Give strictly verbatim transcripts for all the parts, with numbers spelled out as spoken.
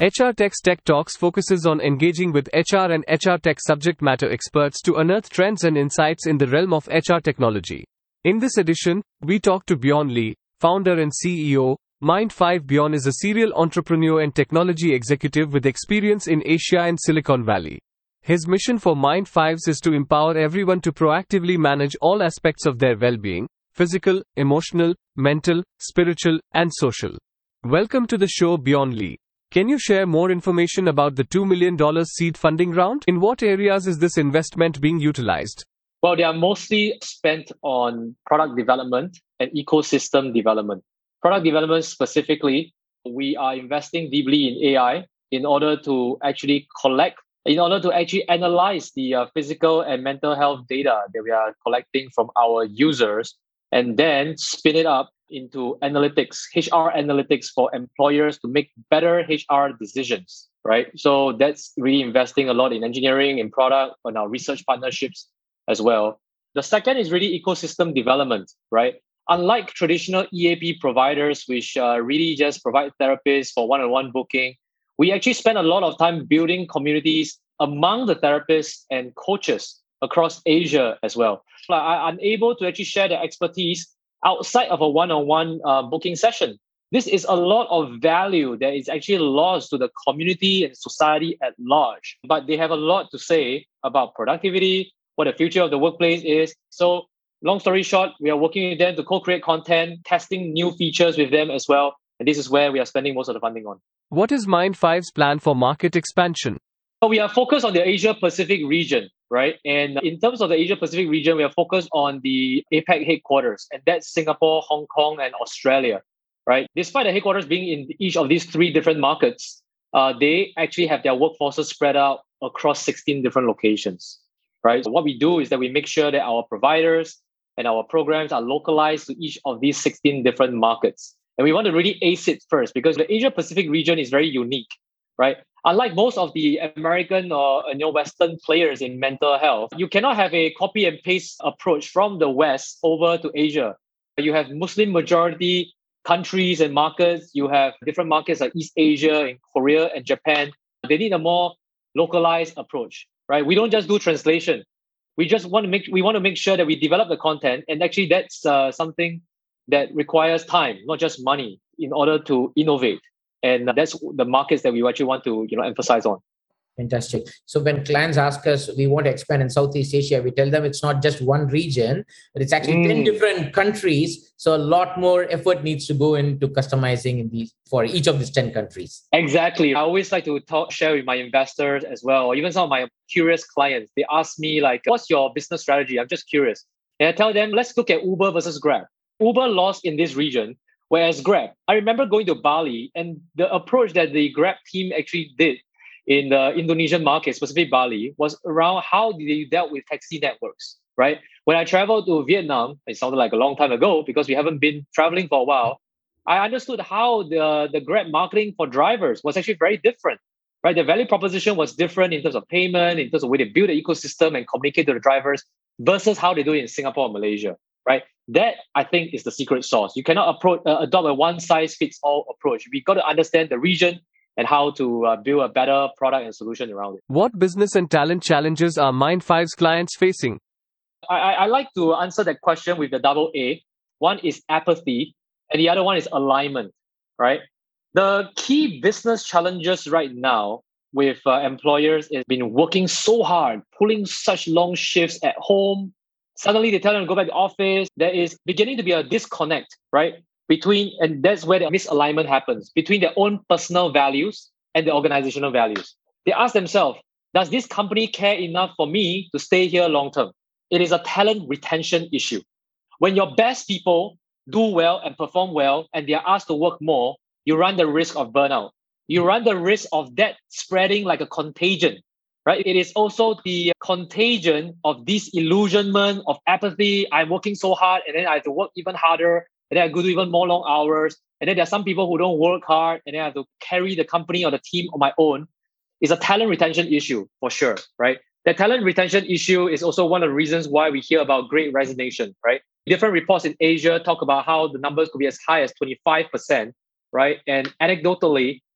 H R Tech's Tech Talks focuses on engaging with H R and H R Tech subject matter experts to unearth trends and insights in the realm of H R technology. In this edition, we talk to Bjorn Lee, founder and C E O, Mind five. Bjorn is a serial entrepreneur and technology executive with experience in Asia and Silicon Valley. His mission for Mind five is to empower everyone to proactively manage all aspects of their well-being: physical, emotional, mental, spiritual, and social. Welcome to the show, Bjorn Lee. Can you share more information about the two million dollars seed funding round? In what areas is this investment being utilized? Well, they are mostly spent on product development and ecosystem development. Product development specifically, we are investing deeply in A I in order to actually collect, in order to actually analyze the uh, physical and mental health data that we are collecting from our users and then spin it up into analytics, H R analytics for employers to make better H R decisions, right? So that's really investing a lot in engineering and product and our research partnerships as well. The second is really ecosystem development, right? Unlike traditional E A P providers, which uh, really just provide therapists for one-on-one booking, we actually spend a lot of time building communities among the therapists and coaches across Asia as well. I'm unable to actually share the expertise outside of a one-on-one uh, booking session. This is a lot of value that is actually lost to the community and society at large. But they have a lot to say about productivity, what the future of the workplace is. So long story short, we are working with them to co-create content, testing new features with them as well. And this is where we are spending most of the funding on. What is Mind five's plan for market expansion? So we are focused on the Asia Pacific region, right? And in terms of the Asia Pacific region, we are focused on the APAC headquarters, and that's Singapore, Hong Kong, and Australia, right? Despite the headquarters being in each of these three different markets, uh, they actually have their workforces spread out across sixteen different locations, right? So what we do is that we make sure that our providers and our programs are localized to each of these sixteen different markets. And we want to really ace it first because the Asia Pacific region is very unique, right? Unlike most of the American or you know, Western players in mental health, you cannot have a copy and paste approach from the West over to Asia. You have Muslim majority countries and markets. You have different markets like East Asia and Korea and Japan. They need a more localized approach, right? We don't just do translation. We just want to make we want to make sure that we develop the content, and actually that's uh, something that requires time, not just money, in order to innovate. And that's the markets that we actually want to, you know, emphasize on. Fantastic. So when clients ask us, we want to expand in Southeast Asia, we tell them it's not just one region, but it's actually mm. ten different countries. So a lot more effort needs to go into customizing in these for each of these ten countries. Exactly. I always like to talk, share with my investors as well, or even some of my curious clients. They ask me like, what's your business strategy? I'm just curious. And I tell them, let's look at Uber versus Grab. Uber lost in this region. Whereas Grab, I remember going to Bali, and the approach that the Grab team actually did in the Indonesian market, specifically Bali, was around how they dealt with taxi networks, right? When I traveled to Vietnam, it sounded like a long time ago because we haven't been traveling for a while, I understood how the, the Grab marketing for drivers was actually very different, right? The value proposition was different in terms of payment, in terms of way they build the ecosystem and communicate to the drivers versus how they do it in Singapore and Malaysia, right? That, I think, is the secret sauce. You cannot approach, uh, adopt a one-size-fits-all approach. We got to understand the region and how to uh, build a better product and solution around it. What business and talent challenges are Mind five's clients facing? I, I, I like to answer that question with the double A. One is apathy, and the other one is alignment, right? The key business challenges right now with uh, employers is been working so hard, pulling such long shifts at home. Suddenly they tell them to go back to office. There is beginning to be a disconnect, right? Between, and that's where the misalignment happens, between their own personal values and the organizational values. They ask themselves, does this company care enough for me to stay here long term? It is a talent retention issue. When your best people do well and perform well, and they are asked to work more, you run the risk of burnout. You run the risk of that spreading like a contagion. Right? It is also the contagion of disillusionment, of apathy. I'm working so hard and then I have to work even harder and then I go to even more long hours. And then there are some people who don't work hard and then I have to carry the company or the team on my own. It's a talent retention issue for sure, right? The talent retention issue is also one of the reasons why we hear about great resignation, right? Different reports in Asia talk about how the numbers could be as high as twenty-five percent, right? And anecdotally,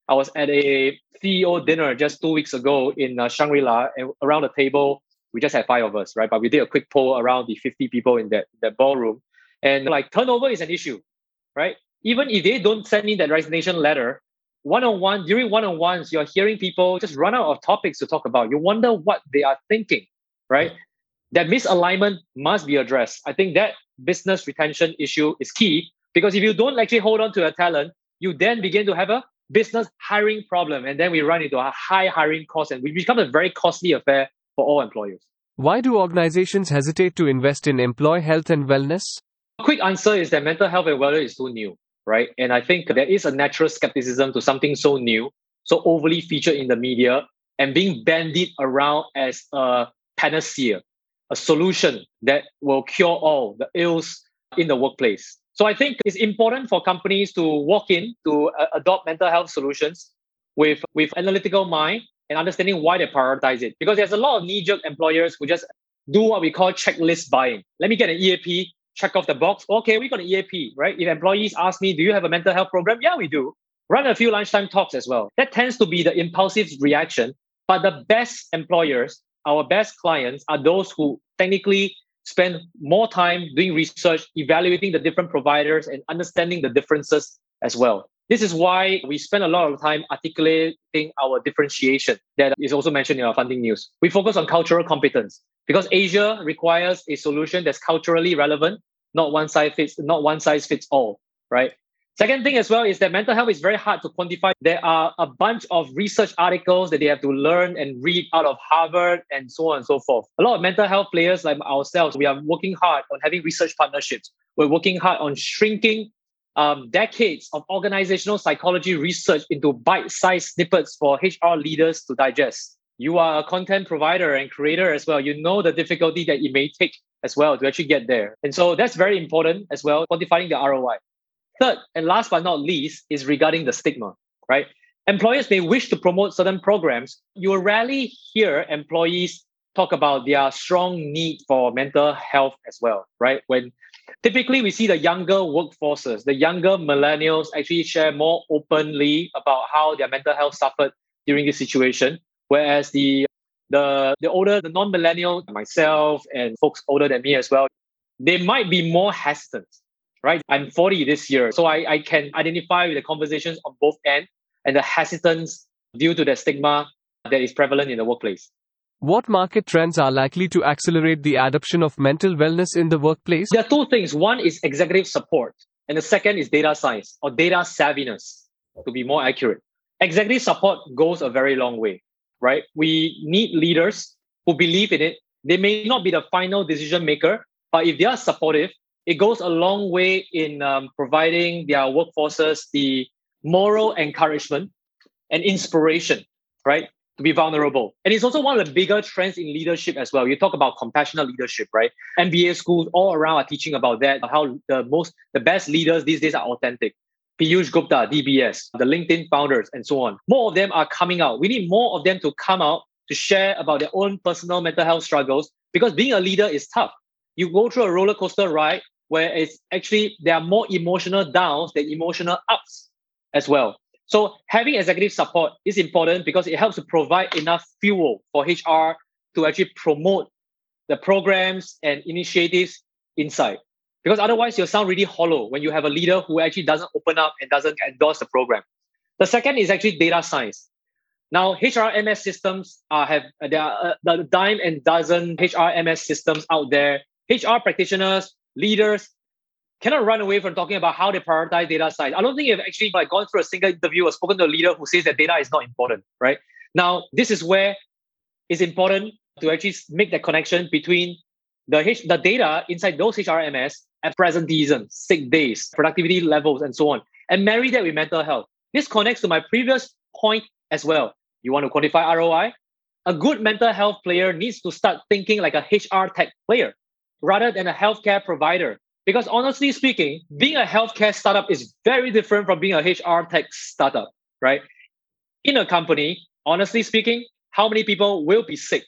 I was at a C E O dinner just two weeks ago in uh, Shangri-La, and around the table, we just had five of us, right? But we did a quick poll around the fifty people in that, that ballroom. And like turnover is an issue, right? Even if they don't send in that resignation letter, one-on-one, during one-on-ones, you're hearing people just run out of topics to talk about. You wonder what they are thinking, right? That misalignment must be addressed. I think that business retention issue is key, because if you don't actually hold on to a talent, you then begin to have a business hiring problem. And then we run into a high hiring cost, and we become a very costly affair for all employers. Why do organizations hesitate to invest in employee health and wellness? A quick answer is that mental health and wellness is too new, right? And I think there is a natural skepticism to something so new, so overly featured in the media, and being bandied around as a panacea, a solution that will cure all the ills in the workplace. So I think it's important for companies to walk in to uh, adopt mental health solutions with, with analytical mind and understanding why they prioritize it. Because there's a lot of knee-jerk employers who just do what we call checklist buying. Let me get an E A P, check off the box. Okay, we got an E A P, right? If employees ask me, do you have a mental health program? Yeah, we do. Run a few lunchtime talks as well. That tends to be the impulsive reaction. But the best employers, our best clients, are those who technically spend more time doing research, evaluating the different providers, and understanding the differences as well. This is why we spend a lot of time articulating our differentiation that is also mentioned in our funding news. We focus on cultural competence because Asia requires a solution that's culturally relevant, not one size fits, not one size fits all, right? Second thing as well is that mental health is very hard to quantify. There are a bunch of research articles that they have to learn and read out of Harvard and so on and so forth. A lot of mental health players like ourselves, we are working hard on having research partnerships. We're working hard on shrinking um, decades of organizational psychology research into bite-sized snippets for H R leaders to digest. You are a content provider and creator as well. You know the difficulty that it may take as well to actually get there. And so that's very important as well, quantifying the R O I. Third, and last but not least, is regarding the stigma, right? Employers may wish to promote certain programs. You will rarely hear employees talk about their strong need for mental health as well, right? When typically we see the younger workforces, the younger millennials actually share more openly about how their mental health suffered during this situation, whereas the the the older, the non-millennial, myself and folks older than me as well, they might be more hesitant. Right? I'm forty this year, so I, I can identify with the conversations on both ends and the hesitance due to the stigma that is prevalent in the workplace. What market trends are likely to accelerate the adoption of mental wellness in the workplace? There are two things. One is executive support, and the second is data science or data savviness, to be more accurate. Executive support goes a very long way, right? We need leaders who believe in it. They may not be the final decision maker, but if they are supportive, it goes a long way in um, providing their workforces the moral encouragement and inspiration, right? To be vulnerable. And it's also one of the bigger trends in leadership as well. You talk about compassionate leadership, right? M B A schools all around are teaching about that, how the most, the best leaders these days are authentic. Piyush Gupta, D B S, the LinkedIn founders, and so on. More of them are coming out. We need more of them to come out to share about their own personal mental health struggles, because being a leader is tough. You go through a roller coaster ride where it's actually, there are more emotional downs than emotional ups as well. So having executive support is important because it helps to provide enough fuel for H R to actually promote the programs and initiatives inside. Because otherwise you'll sound really hollow when you have a leader who actually doesn't open up and doesn't endorse the program. The second is actually data science. Now, H R M S systems uh, have, there are uh, the dime and dozen H R M S systems out there. H R practitioners, leaders cannot run away from talking about how they prioritize data science. I don't think you've actually like gone through a single interview or spoken to a leader who says that data is not important, right? Now, this is where it's important to actually make the connection between the, H- the data inside those H R M S and presenteeism, sick days, productivity levels, and so on, and marry that with mental health. This connects to my previous point as well. You want to quantify R O I? A good mental health player needs to start thinking like a H R tech player rather than a healthcare provider. Because honestly speaking, being a healthcare startup is very different from being a H R tech startup, right? In a company, honestly speaking, how many people will be sick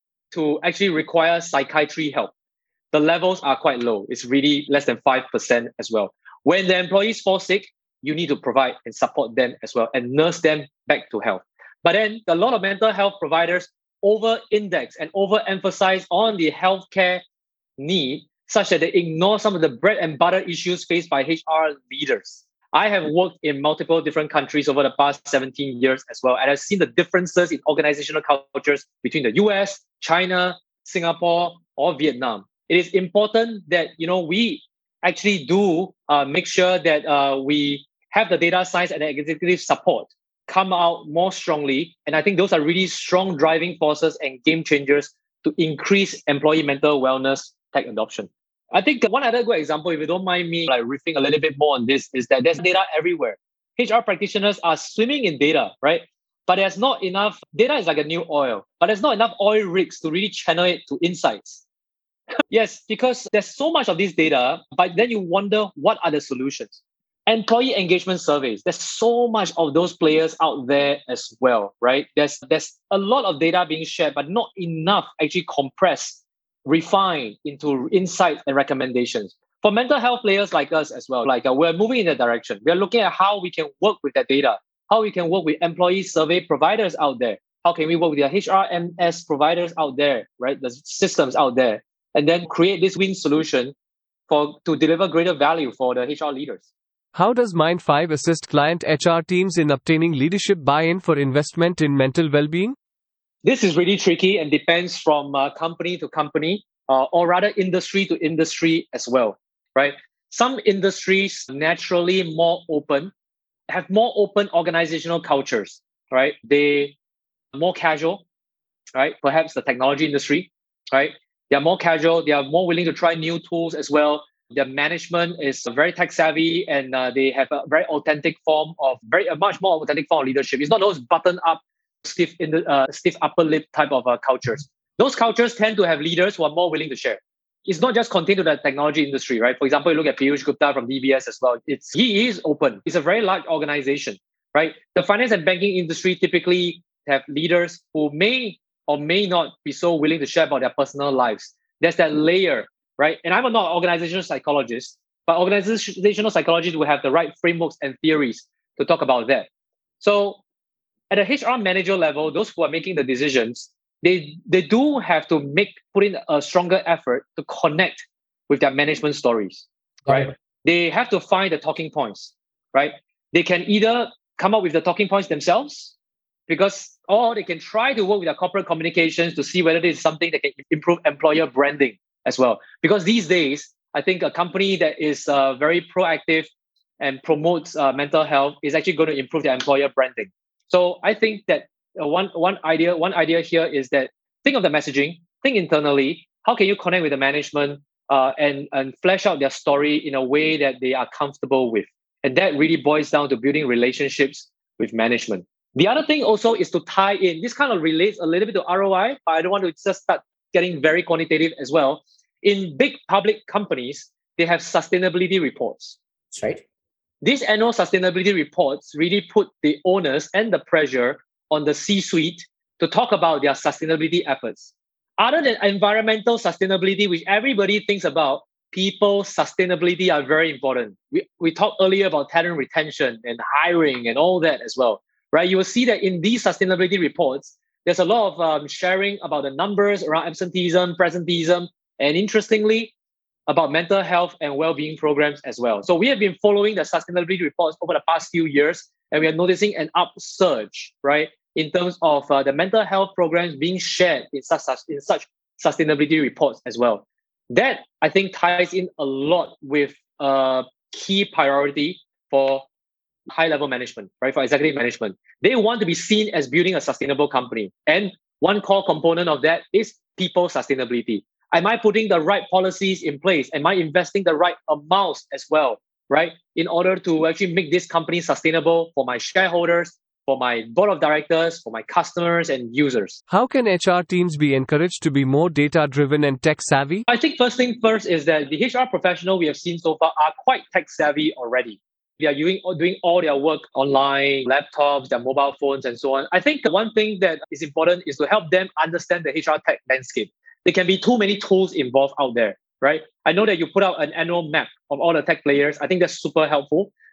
to actually require psychiatry help? The levels are quite low. It's really less than five percent as well. When the employees fall sick, you need to provide and support them as well and nurse them back to health. But then a lot of mental health providers over-index and overemphasize on the healthcare need such that they ignore some of the bread and butter issues faced by H R leaders. I have worked in multiple different countries over the past seventeen years as well, and I've seen the differences in organizational cultures between the U S, China, Singapore, or Vietnam. It is important that you know we actually do uh, make sure that uh, we have the data science and the executive support come out more strongly. And I think those are really strong driving forces and game changers to increase employee mental wellness tech adoption. I think one other good example, if you don't mind me like riffing a little bit more on this, is that there's data everywhere. H R practitioners are swimming in data, right? But there's not enough, data is like a new oil, but there's not enough oil rigs to really channel it to insights. Yes, because there's so much of this data, but then you wonder, what are the solutions? Employee engagement surveys, there's so much of those players out there as well, right? There's, there's a lot of data being shared, but not enough actually compressed, refined into insights and recommendations. For mental health players like us as well, like uh, we're moving in that direction. We're looking at how we can work with that data, how we can work with employee survey providers out there. How can we work with the H R M S providers out there, right? The systems out there, and then create this win solution for to deliver greater value for the H R leaders. How does Mind five assist client H R teams in obtaining leadership buy-in for investment in mental well-being? This is really tricky and depends from uh, company to company, uh, or rather industry to industry as well, right? Some industries naturally more open, have more open organizational cultures, right? They are more casual, right? Perhaps the technology industry, right? They are more casual. They are more willing to try new tools as well. Their management is very tech savvy, and uh, they have a very authentic form of very a much more authentic form of leadership. It's not those button up, stiff in the uh, stiff upper lip type of uh, cultures. Those cultures tend to have leaders who are more willing to share. It's not just contained to the technology industry, right? For example, you look at Piyush Gupta from D B S as well. It's he is open. It's a very large organization, right? The finance and banking industry typically have leaders who may or may not be so willing to share about their personal lives. There's that layer, right? And I'm not an organizational psychologist, but organizational psychologists will have the right frameworks and theories to talk about that. So at a H R manager level, those who are making the decisions, they they do have to make put in a stronger effort to connect with their management stories, right? right? They have to find the talking points, right? They can either come up with the talking points themselves, because or they can try to work with their corporate communications to see whether this is something that can improve employer branding as well. Because these days, I think a company that is uh, very proactive and promotes uh, mental health is actually going to improve their employer branding. So I think that uh, one one idea one idea here is that think of the messaging, think internally. How can you connect with the management uh, and and flesh out their story in a way that they are comfortable with? And that really boils down to building relationships with management. The other thing also is to tie in. This kind of relates a little bit to R O I, but I don't want to just start getting very quantitative as well. In big public companies, they have sustainability reports. That's right. These annual sustainability reports really put the onus and the pressure on the C-suite to talk about their sustainability efforts. Other than environmental sustainability, which everybody thinks about, people sustainability are very important. We, we talked earlier about talent retention and hiring and all that as well, right? You will see that in these sustainability reports, there's a lot of um, sharing about the numbers around absenteeism, presenteeism, and interestingly, about mental health and well-being programs as well. So we have been following the sustainability reports over the past few years, and we are noticing an upsurge, right, in terms of uh, the mental health programs being shared in such, in such sustainability reports as well. That, I think, ties in a lot with a key priority for high-level management, right, for executive management. They want to be seen as building a sustainable company. And one core component of that is people sustainability. Am I putting the right policies in place? Am I investing the right amounts as well, right? In order to actually make this company sustainable for my shareholders, for my board of directors, for my customers and users. How can H R teams be encouraged to be more data-driven and tech-savvy? I think first thing first is that the H R professional we have seen so far are quite tech-savvy already. They are doing, doing all their work online, laptops, their mobile phones, and so on. I think the one thing that is important is to help them understand the H R tech landscape. There can be too many tools involved out there, right? I know that you put out an annual map of all the tech players. I think that's super helpful.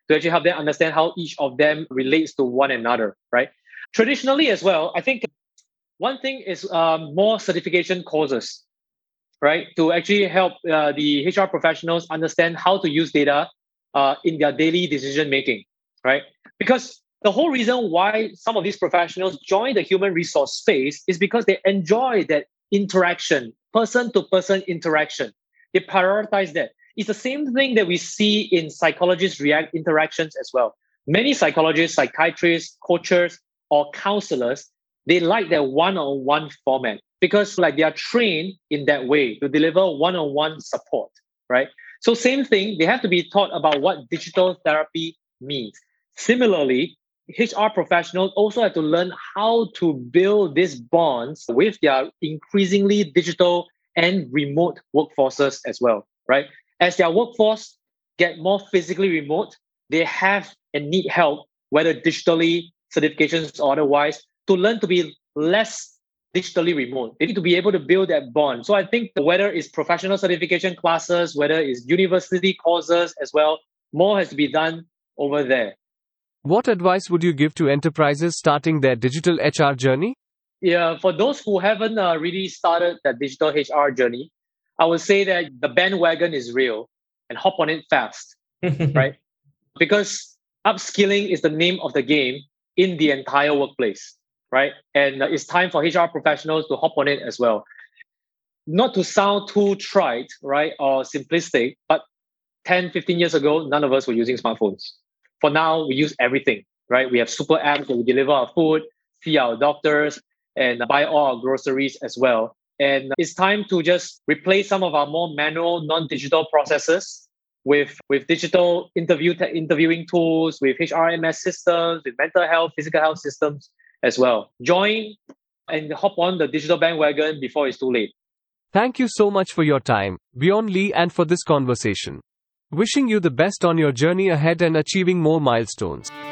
to actually help them understand how each of them relates to one another, right? Traditionally as well, I think one thing is um, more certification courses, right? To actually help uh, the H R professionals understand how to use data uh, in their daily decision making, right? Because the whole reason why some of these professionals join the human resource space is because they enjoy that interaction, person to person interaction. They prioritize that. It's the same thing that we see in psychologists' react interactions as well. Many psychologists, psychiatrists, coaches, or counselors, they like that one-on-one format because like they are trained in that way to deliver one-on-one support, right? So same thing, they have to be taught about what digital therapy means. Similarly, H R professionals also have to learn how to build these bonds with their increasingly digital and remote workforces as well, right? As their workforce get more physically remote, they have and need help, whether digitally, certifications or otherwise, to learn to be less digitally remote. They need to be able to build that bond. So I think whether it's professional certification classes, whether it's university courses as well, more has to be done over there. What advice would you give to enterprises starting their digital H R journey? Yeah, for those who haven't uh, really started that digital H R journey, I would say that the bandwagon is real and hop on it fast, right? Because upskilling is the name of the game in the entire workplace, right? And uh, it's time for H R professionals to hop on it as well. Not to sound too trite, right, or simplistic, but ten, fifteen years ago, none of us were using smartphones. For now, we use everything, right? We have super apps that we deliver our food, see our doctors, and buy all our groceries as well. And it's time to just replace some of our more manual, non-digital processes with, with digital interview te- interviewing tools, with H R M S systems, with mental health, physical health systems as well. Join and hop on the digital bandwagon before it's too late. Thank you so much for your time, Bjorn Lee, and for this conversation. Wishing you the best on your journey ahead and achieving more milestones.